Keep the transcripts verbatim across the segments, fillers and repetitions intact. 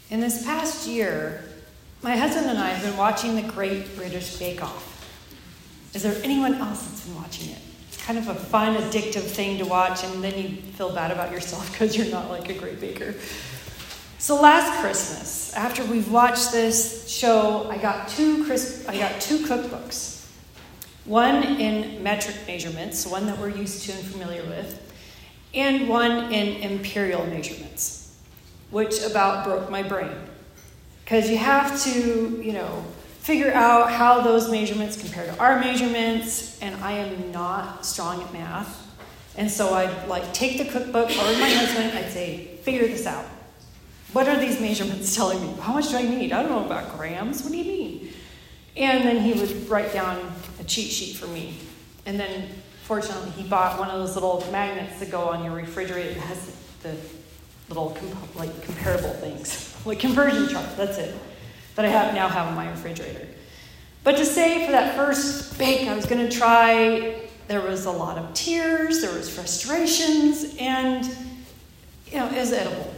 In this past year, my husband and I have been watching the Great British Bake Off. Is there anyone else that's been watching it? It's kind of a fun, addictive thing to watch, and then you feel bad about yourself because you're not like a great baker. So last Christmas, after we've watched this show, I got two Chris- I got two cookbooks. One in metric measurements, one that we're used to and familiar with, and one in imperial measurements, which about broke my brain. Because you have to, you know, figure out how those measurements compare to our measurements, and I am not strong at math. And so I'd like take the cookbook over to my husband, I'd say, figure this out. What are these measurements telling me? How much do I need? I don't know about grams. What do you mean? And then he would write down a cheat sheet for me. And then, fortunately, he bought one of those little magnets that go on your refrigerator. It has the little comp- like comparable things, like conversion chart. That's it. That I have now have in my refrigerator. But to say for that first bake I was going to try, there was a lot of tears, there was frustrations, and you know, it was edible.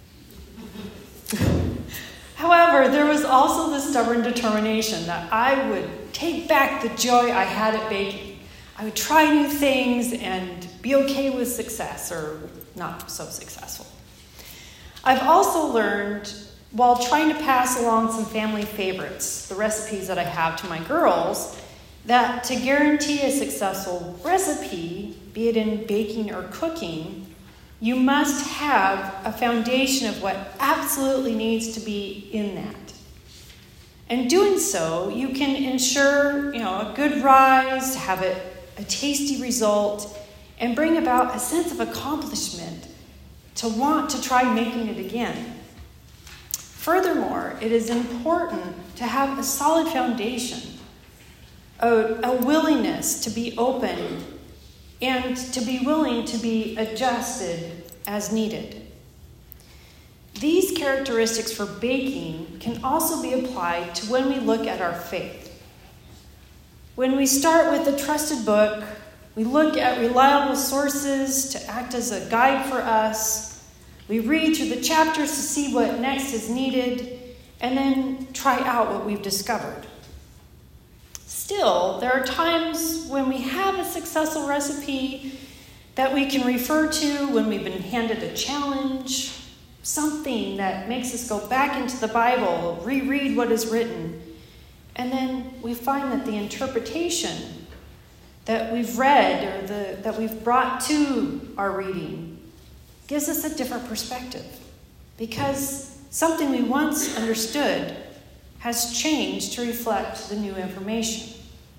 However, there was also the stubborn determination that I would take back the joy I had at baking. I would try new things and be okay with success or not so successful. I've also learned, while trying to pass along some family favorites, the recipes that I have to my girls, that to guarantee a successful recipe, be it in baking or cooking, you must have a foundation of what absolutely needs to be in that. And doing so, you can ensure, you know, a good rise, have it a tasty result, and bring about a sense of accomplishment to want to try making it again. Furthermore, it is important to have a solid foundation, a, a willingness to be open, and to be willing to be adjusted as needed. These characteristics for baking can also be applied to when we look at our faith. When we start with a trusted book, we look at reliable sources to act as a guide for us. We read through the chapters to see what next is needed, and then try out what we've discovered. Still, there are times when we have a successful recipe that we can refer to when we've been handed a challenge, something that makes us go back into the Bible, reread what is written, and then we find that the interpretation that we've read or the, that we've brought to our reading gives us a different perspective, because something we once understood has changed to reflect the new information.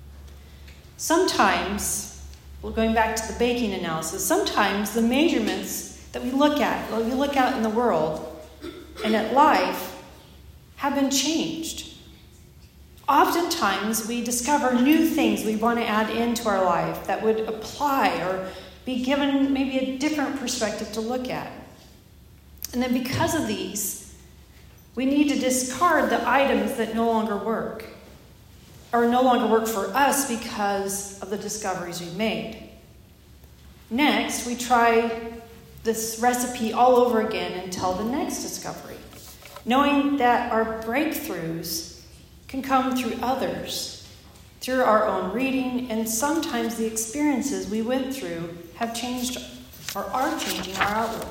Sometimes, well, going back to the baking analysis, sometimes the measurements that we look at, that we look out in the world and at life, have been changed. Oftentimes, we discover new things we want to add into our life that would apply or be given maybe a different perspective to look at. And then because of these, we need to discard the items that no longer work, or no longer work for us because of the discoveries we've made. Next, we try this recipe all over again until the next discovery, knowing that our breakthroughs can come through others, through our own reading, and sometimes the experiences we went through have changed or are changing our outlook.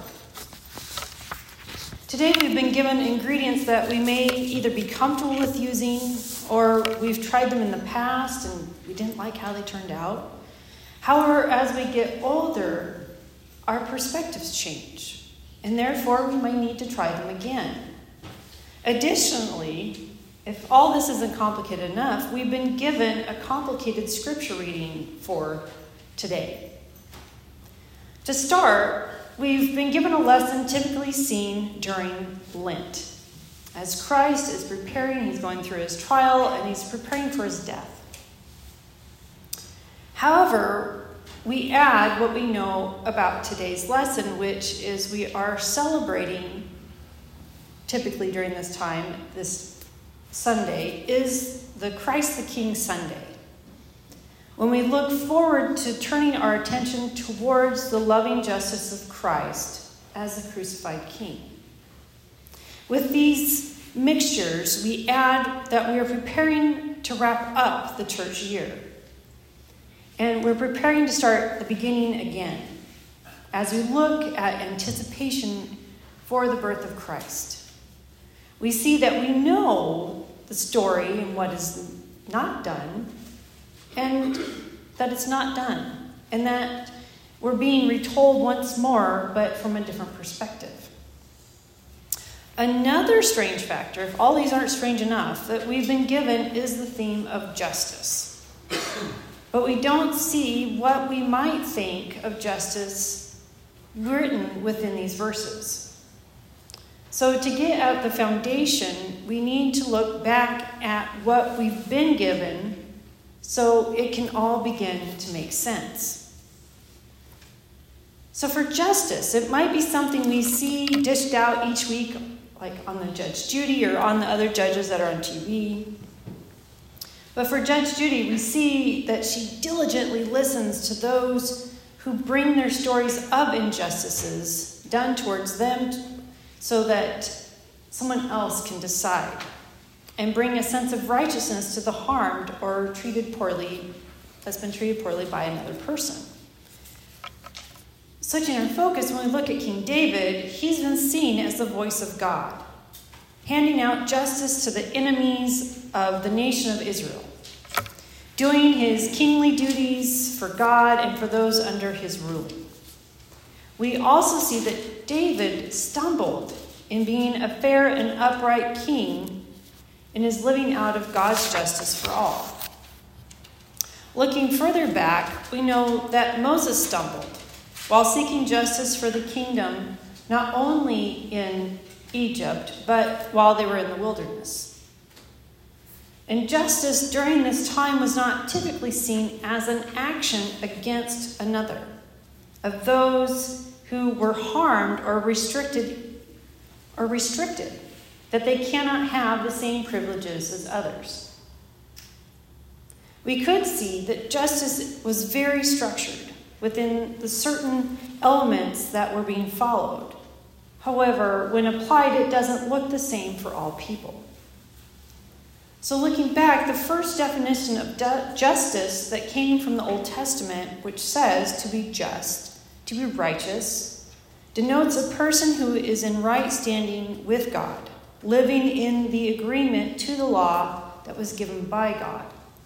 Today we've been given ingredients that we may either be comfortable with using, or we've tried them in the past and we didn't like how they turned out. However, as we get older, our perspectives change, and therefore we might need to try them again. Additionally, if all this isn't complicated enough, we've been given a complicated scripture reading for today. To start, we've been given a lesson typically seen during Lent. As Christ is preparing, he's going through his trial, and he's preparing for his death. However, we add what we know about today's lesson, which is we are celebrating, typically during this time, this Sunday, is the Christ the King Sunday, when we look forward to turning our attention towards the loving justice of Christ as the crucified King. With these mixtures, we add that we are preparing to wrap up the church year. And we're preparing to start the beginning again as we look at anticipation for the birth of Christ. We see that we know the story and what is not done, and that it's not done, and that we're being retold once more, but from a different perspective. Another strange factor, if all these aren't strange enough, that we've been given is the theme of justice. But we don't see what we might think of justice written within these verses. So to get at the foundation, we need to look back at what we've been given so it can all begin to make sense. So for justice, it might be something we see dished out each week, like on the Judge Judy or on the other judges that are on T V. But for Judge Judy, we see that she diligently listens to those who bring their stories of injustices done towards them so that someone else can decide and bring a sense of righteousness to the harmed or treated poorly, that's been treated poorly by another person. Switching our focus, when we look at King David, he's been seen as the voice of God, handing out justice to the enemies of the nation of Israel, doing his kingly duties for God and for those under his rule. We also see that David stumbled in being a fair and upright king in his living out of God's justice for all. Looking further back, we know that Moses stumbled while seeking justice for the kingdom, not only in Egypt, but while they were in the wilderness. And justice during this time was not typically seen as an action against another, of those who were harmed or restricted, or restricted, that they cannot have the same privileges as others. We could see that justice was very structured within the certain elements that were being followed. However, when applied, it doesn't look the same for all people. So looking back, the first definition of justice that came from the Old Testament, which says to be just, to be righteous, denotes a person who is in right standing with God, living in the agreement to the law that was given by God.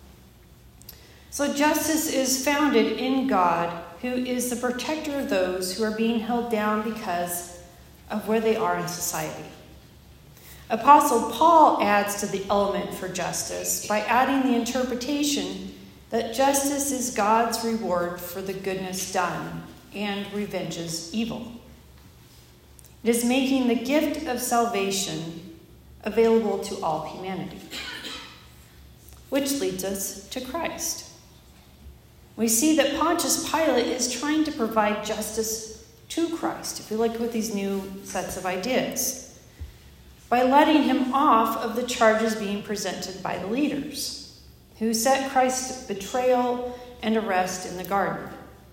So justice is founded in God, who is the protector of those who are being held down because of where they are in society. Apostle Paul adds to the element for justice by adding the interpretation that justice is God's reward for the goodness done and revenges evil. It is making the gift of salvation available to all humanity, which leads us to Christ. We see that Pontius Pilate is trying to provide justice to Christ, if we look with these new sets of ideas, by letting him off of the charges being presented by the leaders, who set Christ's betrayal and arrest in the garden.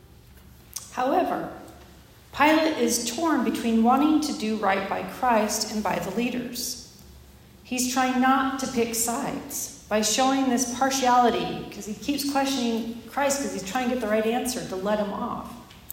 However, Pilate is torn between wanting to do right by Christ and by the leaders. He's trying not to pick sides by showing this partiality, because he keeps questioning Christ because he's trying to get the right answer to let him off.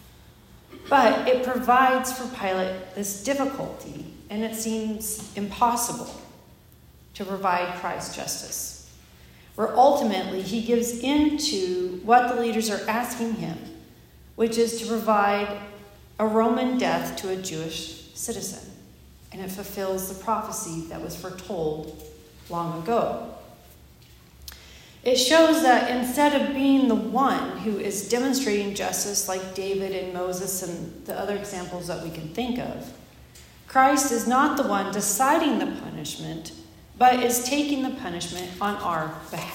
But it provides for Pilate this difficulty, and it seems impossible to provide Christ justice, where ultimately he gives in to what the leaders are asking him, which is to provide a Roman death to a Jewish citizen. And it fulfills the prophecy that was foretold long ago. It shows that instead of being the one who is demonstrating justice like David and Moses and the other examples that we can think of, Christ is not the one deciding the punishment, but is taking the punishment on our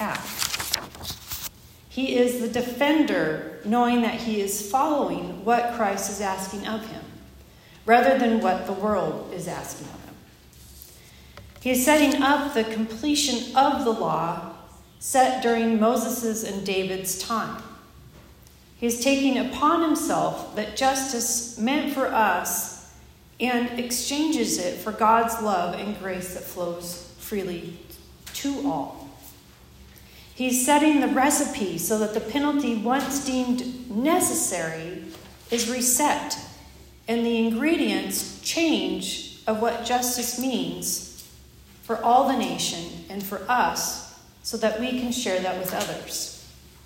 behalf. He is the defender, knowing that he is following what Christ is asking of him, rather than what the world is asking of him. He is setting up the completion of the law set during Moses' and David's time. He is taking upon himself that justice meant for us and exchanges it for God's love and grace that flows freely to all. He's setting the recipe so that the penalty once deemed necessary is reset, and the ingredients change of what justice means for all the nation and for us, so that we can share that with others.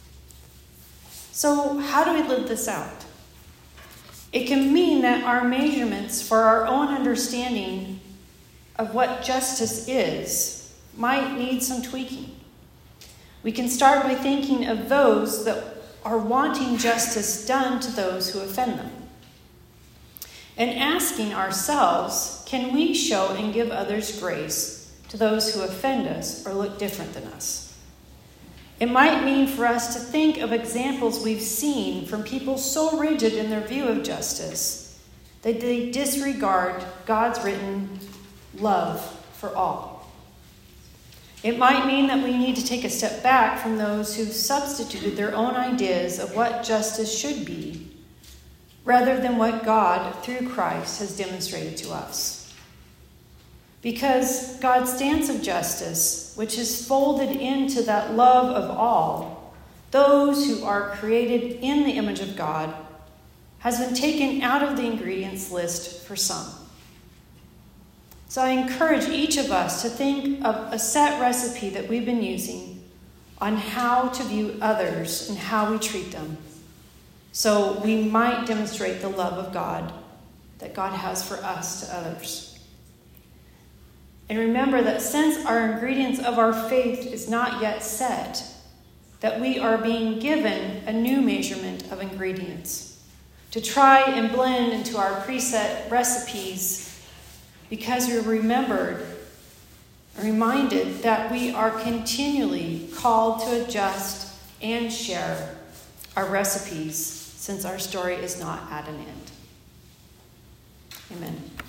So how do we live this out? It can mean that our measurements for our own understanding of what justice is might need some tweaking. We can start by thinking of those that are wanting justice done to those who offend them, and asking ourselves, can we show and give others grace to those who offend us or look different than us? It might mean for us to think of examples we've seen from people so rigid in their view of justice that they disregard God's written love for all. It might mean that we need to take a step back from those who've substituted their own ideas of what justice should be, rather than what God, through Christ, has demonstrated to us. Because God's stance of justice, which is folded into that love of all, those who are created in the image of God, has been taken out of the ingredients list for some. So I encourage each of us to think of a set recipe that we've been using on how to view others and how we treat them, so we might demonstrate the love of God that God has for us to others. And remember that since our ingredients of our faith is not yet set, that we are being given a new measurement of ingredients to try and blend into our preset recipes, because we're remembered, reminded that we are continually called to adjust and share our recipes, since our story is not at an end. Amen.